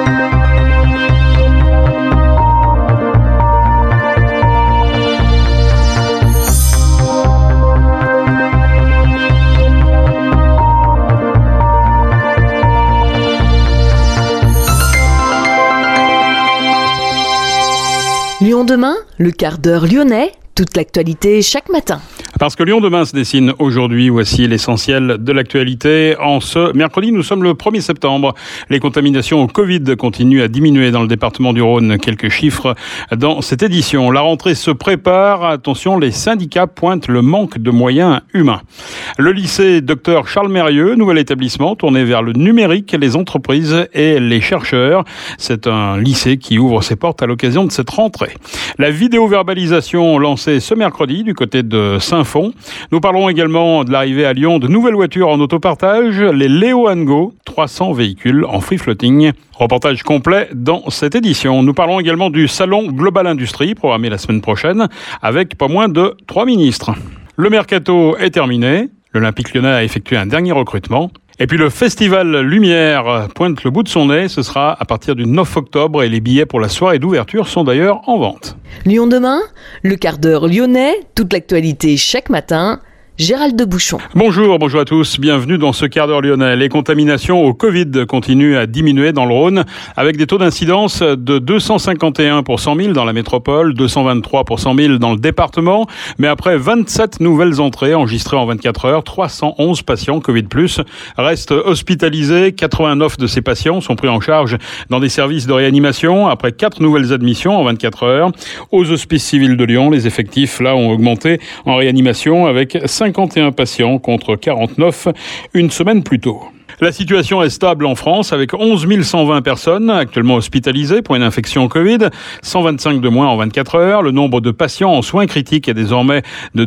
Lyon demain, le quart d'heure lyonnais, toute l'actualité chaque matin. Parce que Lyon demain se dessine aujourd'hui, voici l'essentiel de l'actualité. En ce mercredi, nous sommes le 1er septembre. Les contaminations au Covid continuent à diminuer dans le département du Rhône. Quelques chiffres dans cette édition. La rentrée se prépare. Attention, les syndicats pointent le manque de moyens humains. Le lycée Dr Charles Mérieux, nouvel établissement tourné vers le numérique, les entreprises et les chercheurs. C'est un lycée qui ouvre ses portes à l'occasion de cette rentrée. La vidéo-verbalisation lancée ce mercredi du côté de Saint-Fond. Nous parlerons également de l'arrivée à Lyon de nouvelles voitures en autopartage, les Léo Go, 300 véhicules en free-floating. Reportage complet dans cette édition. Nous parlons également du salon Global Industrie, programmé la semaine prochaine, avec pas moins de 3 ministres. Le mercato est terminé. L'Olympique Lyonnais a effectué un dernier recrutement. Et puis le festival Lumière pointe le bout de son nez. Ce sera à partir du 9 octobre et les billets pour la soirée d'ouverture sont d'ailleurs en vente. Lyon demain, le quart d'heure lyonnais, toute l'actualité chaque matin. Gérald de Bouchon. Bonjour à tous, bienvenue dans ce quart d'heure lyonnais. Les contaminations au Covid continuent à diminuer dans le Rhône avec des taux d'incidence de 251 pour 100 000 dans la métropole, 223 pour 100 000 dans le département. Mais après 27 nouvelles entrées enregistrées en 24 heures, 311 patients Covid+, restent hospitalisés. 89 de ces patients sont pris en charge dans des services de réanimation après 4 nouvelles admissions en 24 heures. Aux hospices civils de Lyon, les effectifs là ont augmenté en réanimation avec 51 patients contre 49 une semaine plus tôt. La situation est stable en France avec 11 120 personnes actuellement hospitalisées pour une infection Covid, 125 de moins en 24 heures. Le nombre de patients en soins critiques est désormais de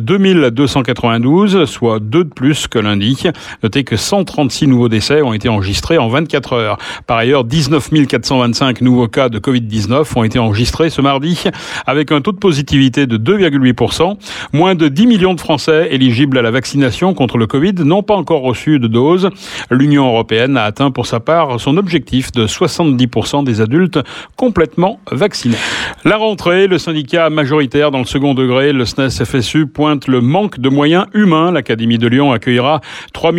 2292, soit 2 de plus que lundi. Notez que 136 nouveaux décès ont été enregistrés en 24 heures. Par ailleurs, 19 425 nouveaux cas de Covid-19 ont été enregistrés ce mardi avec un taux de positivité de 2,8%. Moins de 10 millions de Français éligibles à la vaccination contre le Covid n'ont pas encore reçu de dose. L'Union européenne a atteint pour sa part son objectif de 70% des adultes complètement vaccinés. La rentrée, le syndicat majoritaire dans le second degré, le SNES-FSU, pointe le manque de moyens humains. L'Académie de Lyon accueillera 3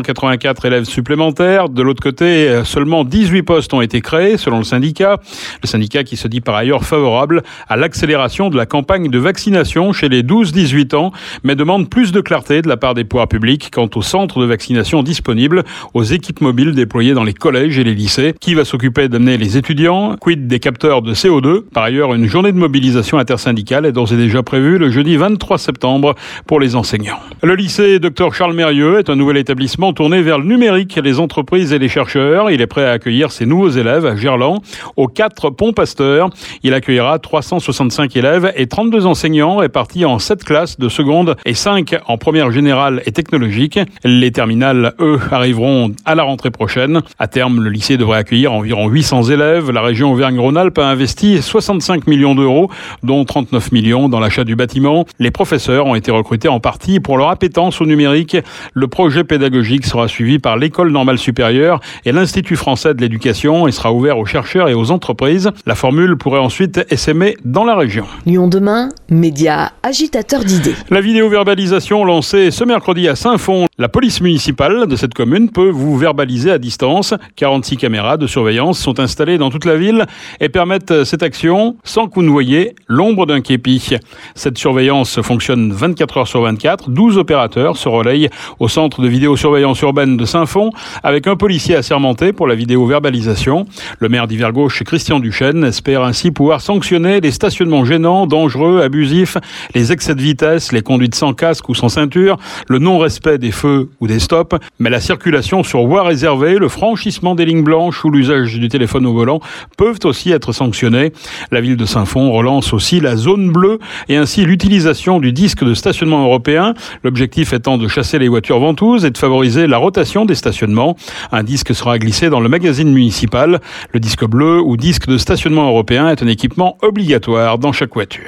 884 élèves supplémentaires. De l'autre côté, seulement 18 postes ont été créés selon le syndicat. Le syndicat qui se dit par ailleurs favorable à l'accélération de la campagne de vaccination chez les 12-18 ans, mais demande plus de clarté de la part des pouvoirs publics quant aux centres de vaccination disponibles, aux équipes mobiles déployées dans les collèges et les lycées. Qui va s'occuper d'amener les étudiants? Quid des capteurs de CO2? Par ailleurs, une journée de mobilisation intersyndicale est d'ores et déjà prévue le jeudi 23 septembre pour les enseignants. Le lycée Dr Charles Mérieux est un nouvel établissement tourné vers le numérique, les entreprises et les chercheurs. Il est prêt à accueillir ses nouveaux élèves à Gerland, aux 4 ponts Pasteur. Il accueillera 365 élèves et 32 enseignants répartis en 7 classes de seconde et 5 en première générale et technologique. Les terminales, eux, arriveront à la rentrée prochaine. À terme, le lycée devrait accueillir environ 800 élèves. La région Auvergne-Rhône-Alpes a investi 65 millions d'euros, dont 39 millions dans l'achat du bâtiment. Les professeurs ont été recrutés en partie pour leur appétence au numérique. Le projet pédagogique sera suivi par l'École normale supérieure et l'Institut français de l'éducation et sera ouvert aux chercheurs et aux entreprises. La formule pourrait ensuite essaimer dans la région. Lyon demain, média agitateur d'idées. La vidéo-verbalisation lancée ce mercredi à Saint-Fond. La police municipale de cette commune peut vous verbaliser à distance. 46 caméras de surveillance sont installées dans toute la ville et permettent cette action sans que vous ne voyiez l'ombre d'un képi. Cette surveillance fonctionne 24 heures sur 24. 12 opérateurs se relayent au centre de vidéosurveillance urbaine de Saint-Fond avec un policier assermenté pour la vidéo-verbalisation. Le maire d'Yver-Gauche, Christian Duchesne, espère ainsi pouvoir sanctionner les stationnements gênants, dangereux, abusifs, les excès de vitesse, les conduites sans casque ou sans ceinture, le non-respect des feux ou des stops, mais la circulation sur voie réservée, le franchissement des lignes blanches ou l'usage du téléphone au volant peuvent aussi être sanctionnés. La ville de Saint-Fond relance aussi la zone bleue et ainsi l'utilisation du disque de stationnement européen. L'objectif étant de chasser les voitures ventouses et de favoriser la rotation des stationnements. Un disque sera glissé dans le magazine municipal. Le disque bleu ou disque de stationnement européen est un équipement obligatoire dans chaque voiture.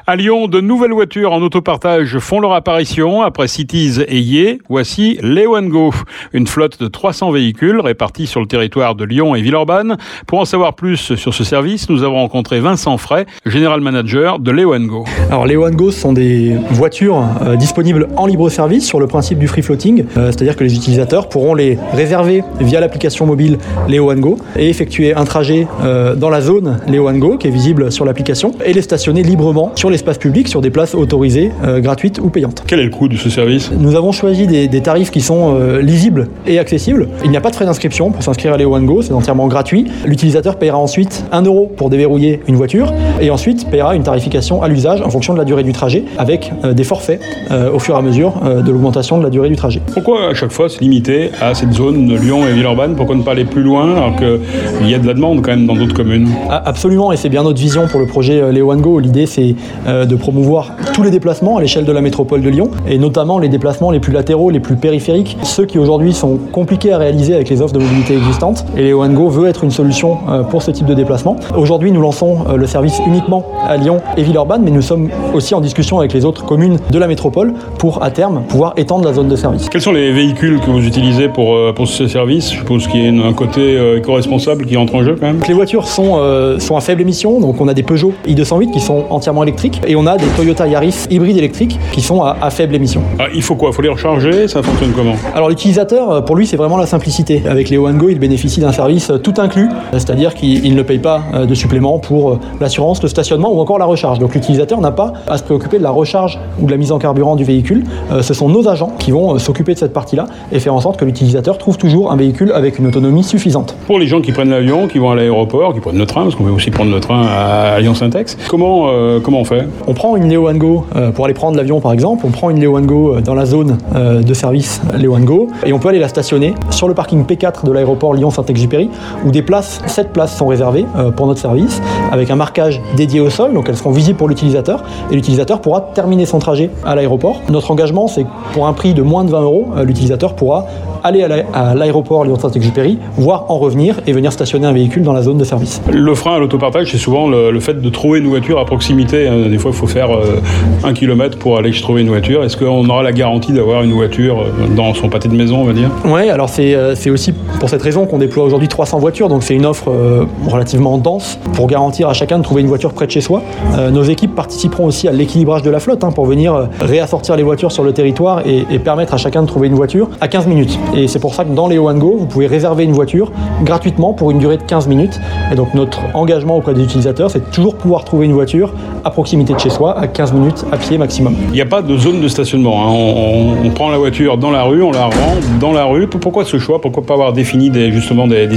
À Lyon, de nouvelles voitures en autopartage font leur apparition. Après Cities et Yé, voici Léo & Go, une flotte de 300 véhicules répartis sur le territoire de Lyon et Villeurbanne. Pour en savoir plus sur ce service, nous avons rencontré Vincent Fray, General Manager de Léo & Go. Alors Léo & Go sont des voitures disponibles en libre service sur le principe du free floating, c'est-à-dire que les utilisateurs pourront les réserver via l'application mobile Léo & Go et effectuer un trajet dans la zone Léo & Go qui est visible sur l'application et les stationner librement sur l'espace public sur des places autorisées, gratuites ou payantes. Quel est le coût de ce service ? Nous avons choisi des tarifs qui sont lisibles et accessibles. Il n'y a pas de frais d'inscription pour s'inscrire à Léo & Go, c'est entièrement gratuit. L'utilisateur paiera ensuite 1 € pour déverrouiller une voiture et ensuite paiera une tarification à l'usage en fonction de la durée du trajet avec des forfaits au fur et à mesure de l'augmentation de la durée du trajet. Pourquoi à chaque fois se limiter à cette zone de Lyon et Villeurbanne ? Pourquoi ne pas aller plus loin alors qu'il y a de la demande quand même dans d'autres communes ? Absolument, et c'est bien notre vision pour le projet Léo & Go. L'idée c'est de promouvoir tous les déplacements à l'échelle de la métropole de Lyon et notamment les déplacements les plus latéraux, les plus périphériques, ceux qui aujourd'hui sont compliqués à réaliser avec les offres de mobilité existantes. Et Léo & Go veut être une solution pour ce type de déplacement. Aujourd'hui, nous lançons le service uniquement à Lyon et Villeurbanne, mais nous sommes aussi en discussion avec les autres communes de la métropole pour, à terme, pouvoir étendre la zone de service. Quels sont les véhicules que vous utilisez pour ce service ? Je suppose qu'il y a un côté éco-responsable qui entre en jeu quand même. Les voitures sont à faible émission, donc on a des Peugeot i208 qui sont entièrement électriques et on a des Toyota Yaris hybrides électriques qui sont à faible émission. Il faut quoi ? Il faut les recharger ? Ça fonctionne comment ? Alors l'utilisateur, pour lui, c'est vraiment la simplicité. Avec Léo & Go, il bénéficie d'un service tout inclus, c'est-à-dire qu'il ne paye pas de supplément pour l'assurance, le stationnement ou encore la recharge. Donc l'utilisateur n'a pas à se préoccuper de la recharge ou de la mise en carburant du véhicule. Ce sont nos agents qui vont s'occuper de cette partie-là et faire en sorte que l'utilisateur trouve toujours un véhicule avec une autonomie suffisante. Pour les gens qui prennent l'avion, qui vont à l'aéroport, qui prennent le train, parce qu'on peut aussi prendre le train à Lyon-Saint-Ex, comment on fait ? On prend une Léo & Go pour aller prendre l'avion par exemple, on prend une Léo & Go dans la zone de service Léo & Go et on peut aller la stationner sur le parking P4 de l'aéroport Lyon-Saint-Exupéry où 7 places sont réservées pour notre service avec un marquage dédié au sol, donc elles seront visibles pour l'utilisateur et l'utilisateur pourra terminer son trajet à l'aéroport. Notre engagement, c'est que pour un prix de moins de 20 €, l'utilisateur pourra aller à l'aéroport Lyon-Saint-Exupéry, voire en revenir et venir stationner un véhicule dans la zone de service. Le frein à l'autopartage, c'est souvent le fait de trouver une voiture à proximité. Des fois, il faut faire 1 km pour aller trouver une voiture. Est-ce qu'on aura la garantie d'avoir une voiture dans son pâté de maison, on va dire ? Oui, alors c'est aussi pour cette raison qu'on déploie aujourd'hui 300 voitures, donc c'est une offre relativement dense pour garantir à chacun de trouver une voiture près de chez soi. Nos équipes participeront aussi à l'équilibrage de la flotte pour venir réassortir les voitures sur le territoire et permettre à chacun de trouver une voiture à 15 minutes. Et c'est pour ça que dans Léo & Go, vous pouvez réserver une voiture gratuitement pour une durée de 15 minutes. Et donc notre engagement auprès des utilisateurs, c'est de toujours pouvoir trouver une voiture à proximité de chez soi, à 15 minutes à pied maximum. Il n'y a pas de zone de stationnement. On prend la voiture dans la rue, on la rend dans la rue. Pourquoi ce choix ? Pourquoi pas avoir défini des stations ?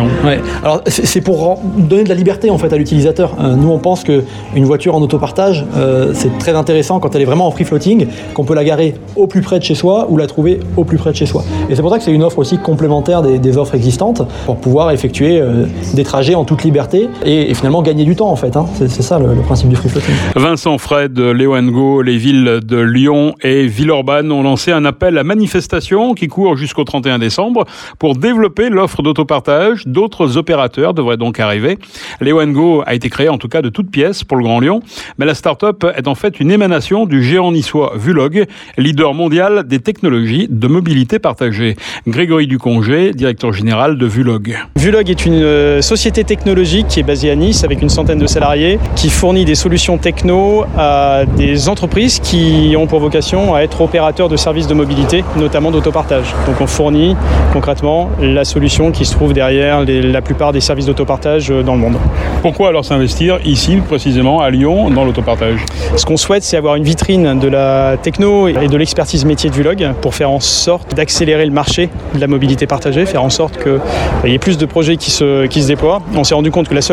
Ouais. Alors c'est pour donner de la liberté en fait à l'utilisateur. Nous on pense qu'une voiture en autopartage, c'est très intéressant quand elle est vraiment en free floating, qu'on peut la garer au plus près de chez soi ou la trouver au plus près de chez soi. Et c'est pour ça que c'est une offre aussi complémentaire des offres existantes pour pouvoir effectuer des trajets en toute liberté et finalement gagner du temps en fait. C'est ça le principe du free floating. Vincent Fray de Léo & Go, les villes de Lyon et Villeurbanne ont lancé un appel à manifestation qui court jusqu'au 31 décembre pour développer l'offre d'autopartage. D'autres opérateurs devraient donc arriver. Léo & Go a été créé en tout cas de toutes pièces pour le Grand Lyon, mais la start-up est en fait une émanation du géant niçois Vulog, leader mondial des technologies de mobilité partagée. Grégory Ducongé, directeur général de Vulog. Vulog est une société technologique qui est basée à Nice avec une centaine de salariés qui fournit des solutions techno à des entreprises qui ont pour vocation à être opérateurs de services de mobilité, notamment d'autopartage. Donc on fournit concrètement la solution qui se trouve derrière la plupart des services d'autopartage dans le monde. Pourquoi alors s'investir ici, précisément à Lyon, dans l'autopartage ? Ce qu'on souhaite, c'est avoir une vitrine de la techno et de l'expertise métier de Vulog pour faire en sorte d'accélérer le marché de la mobilité partagée, faire en sorte qu'il y ait plus de projets qui se déploient. On s'est rendu compte que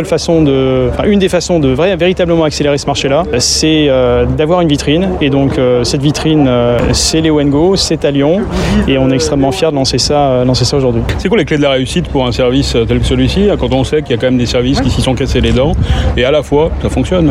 une des façons de véritablement accélérer ce marché-là, c'est d'avoir une vitrine. Et donc cette vitrine, c'est Léo & Go, c'est à Lyon, et on est extrêmement fiers de lancer ça aujourd'hui. C'est quoi les clés de la réussite pour un service tel que celui-ci, quand on sait qu'il y a quand même des services qui s'y sont cassés les dents, et à la fois, ça fonctionne ?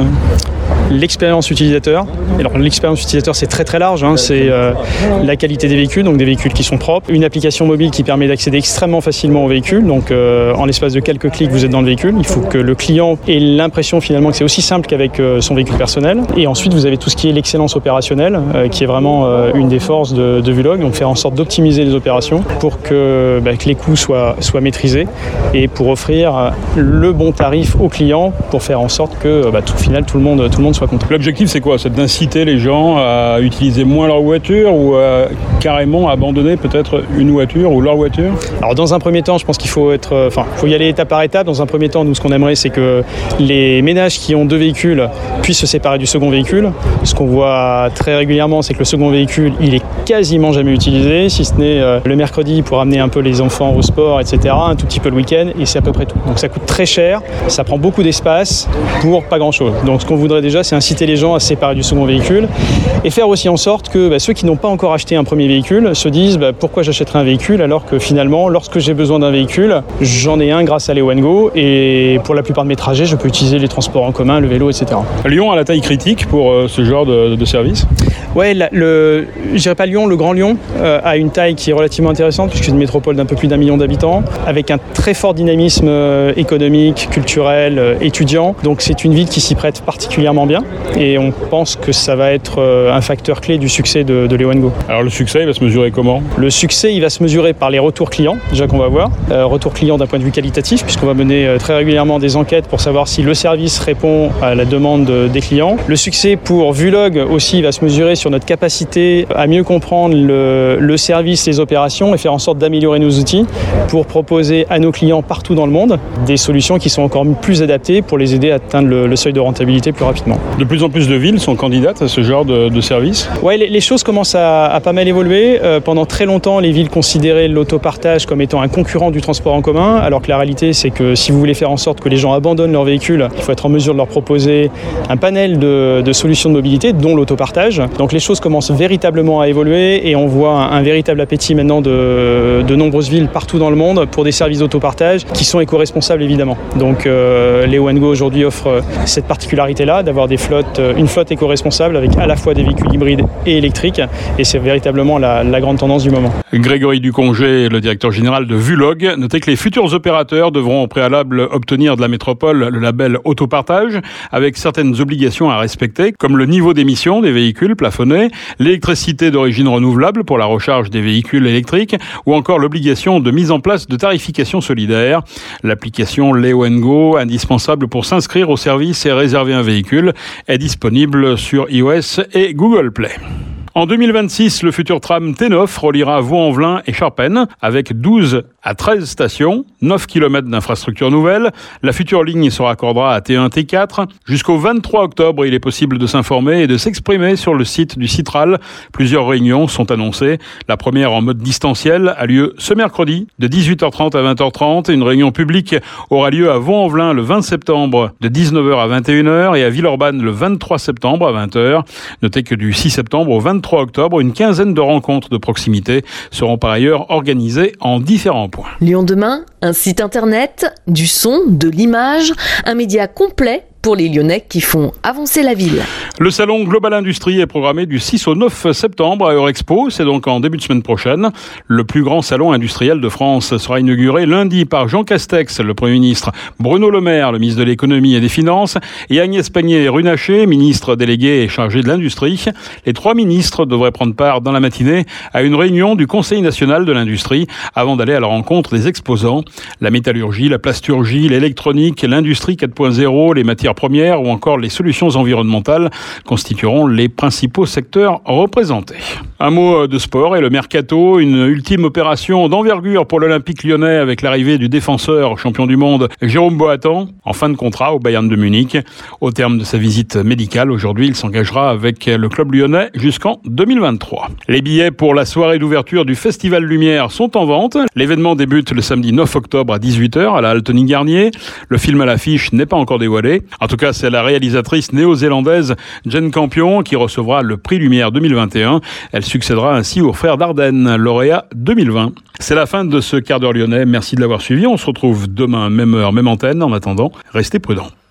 l'expérience utilisateur. Et alors l'expérience utilisateur, c'est très très large, c'est la qualité des véhicules, donc des véhicules qui sont propres, une application mobile qui permet d'accéder extrêmement facilement au véhicule, donc en l'espace de quelques clics vous êtes dans le véhicule. Il faut que le client ait l'impression finalement que c'est aussi simple qu'avec son véhicule personnel. Et ensuite vous avez tout ce qui est l'excellence opérationnelle, qui est vraiment une des forces de Vulog, donc faire en sorte d'optimiser les opérations pour que les coûts soient maîtrisés et pour offrir le bon tarif au client pour faire en sorte que au final tout le monde soit content. L'objectif c'est quoi? C'est d'inciter les gens à utiliser moins leur voiture ou à carrément abandonner peut-être une voiture ou leur voiture? Alors dans un premier temps, je pense qu'il faut y aller étape par étape. Dans un premier temps, nous ce qu'on aimerait c'est que les ménages qui ont 2 véhicules puissent se séparer du second véhicule. Ce qu'on voit très régulièrement, c'est que le second véhicule, il est quasiment jamais utilisé, si ce n'est le mercredi pour amener un peu les enfants au sport, etc., un tout petit peu le week-end, et c'est à peu près tout. Donc ça coûte très cher, ça prend beaucoup d'espace pour pas grand-chose. Donc ce qu'on voudrait déjà, c'est inciter les gens à se séparer du second véhicule et faire aussi en sorte que ceux qui n'ont pas encore acheté un premier véhicule se disent pourquoi j'achèterai un véhicule alors que finalement, lorsque j'ai besoin d'un véhicule, j'en ai un grâce à Leo&Go et pour la plupart de mes trajets, je peux utiliser les transports en commun, le vélo, etc. Lyon a la taille critique pour ce genre de service? Ouais, je dirais pas Lyon, le Grand Lyon a une taille qui est relativement intéressante puisque c'est une métropole d'un peu plus d'1 million d'habitants avec un très fort dynamisme économique, culturel, étudiant. Donc c'est une ville qui s'y prête particulièrement bien et on pense que ça va être un facteur clé du succès de Leo&Go. Alors le succès, il va se mesurer comment? Le succès, il va se mesurer par les retours clients, déjà qu'on va voir. Retours clients d'un point de vue qualitatif puisqu'on va mener très régulièrement des enquêtes pour savoir si le service répond à la demande des clients. Le succès pour Vulog aussi va se mesurer sur notre capacité à mieux comprendre le service, les opérations et faire en sorte d'améliorer nos outils pour proposer à nos clients partout dans le monde des solutions qui sont encore plus adaptées pour les aider à atteindre le seuil de rentabilité plus rapidement. De plus en plus de villes sont candidates à ce genre de service? Oui, les choses commencent à pas mal évoluer. Pendant très longtemps, les villes considéraient l'autopartage comme étant un concurrent du transport en commun, alors que la réalité, c'est que si vous voulez faire en sorte que les gens abandonnent leur véhicule, il faut être en mesure de leur proposer un panel de solutions de mobilité, dont l'autopartage. Donc les choses commencent véritablement à évoluer et on voit un véritable appétit maintenant de nombreuses villes partout dans le monde pour des services d'autopartage qui sont éco-responsables évidemment. Donc Leo&Go aujourd'hui offre cette particularité-là d'avoir une flotte éco-responsable avec à la fois des véhicules hybrides et électriques et c'est véritablement la grande tendance du moment. Grégory Ducongé, le directeur général de Vulog, notez que les futurs opérateurs devront au préalable obtenir de la métropole le label autopartage avec certaines obligations à respecter comme le niveau d'émission des véhicules plafonnés, l'électricité d'origine renouvelable pour la recharge des véhicules électriques ou encore l'obligation de mise en place de tarification solidaire. L'application Leo&Go, indispensable pour s'inscrire au service et réserver un véhicule, est disponible sur iOS et Google Play. En 2026, le futur tram T9 reliera Vaux-en-Velin et Charpennes avec 12 à 13 stations, 9 km d'infrastructures nouvelles. La future ligne se raccordera à T1, T4. Jusqu'au 23 octobre, il est possible de s'informer et de s'exprimer sur le site du Citral. Plusieurs réunions sont annoncées. La première en mode distanciel a lieu ce mercredi de 18h30 à 20h30. Une réunion publique aura lieu à Vaux-en-Velin le 20 septembre de 19h à 21h et à Villeurbanne le 23 septembre à 20h. Notez que du 6 septembre au 23 octobre, une quinzaine de rencontres de proximité seront par ailleurs organisées en différents points. Lyon demain, un site internet, du son, de l'image, un média complet pour les Lyonnais qui font avancer la ville. Le salon Global Industrie est programmé du 6 au 9 septembre à Eurexpo. C'est donc en début de semaine prochaine. Le plus grand salon industriel de France sera inauguré lundi par Jean Castex, le Premier ministre, Bruno Le Maire, le ministre de l'Économie et des Finances, et Agnès Pannier-Runacher, ministre déléguée et chargée de l'Industrie. Les 3 ministres devraient prendre part dans la matinée à une réunion du Conseil national de l'industrie avant d'aller à la rencontre des exposants. La métallurgie, la plasturgie, l'électronique, l'industrie 4.0, les matières premières ou encore les solutions environnementales constitueront les principaux secteurs représentés. Un mot de sport et le mercato, une ultime opération d'envergure pour l'Olympique lyonnais avec l'arrivée du défenseur champion du monde Jérôme Boateng en fin de contrat au Bayern de Munich. Au terme de sa visite médicale, aujourd'hui, il s'engagera avec le club lyonnais jusqu'en 2023. Les billets pour la soirée d'ouverture du Festival Lumière sont en vente. L'événement débute le samedi 9 octobre à 18h à la halle Tony Garnier. Le film à l'affiche n'est pas encore dévoilé. En tout cas, c'est la réalisatrice néo-zélandaise Jane Campion qui recevra le prix Lumière 2021. Elle succédera ainsi au frère Dardenne, lauréat 2020. C'est la fin de ce quart d'heure lyonnais. Merci de l'avoir suivi. On se retrouve demain, même heure, même antenne. En attendant, restez prudents.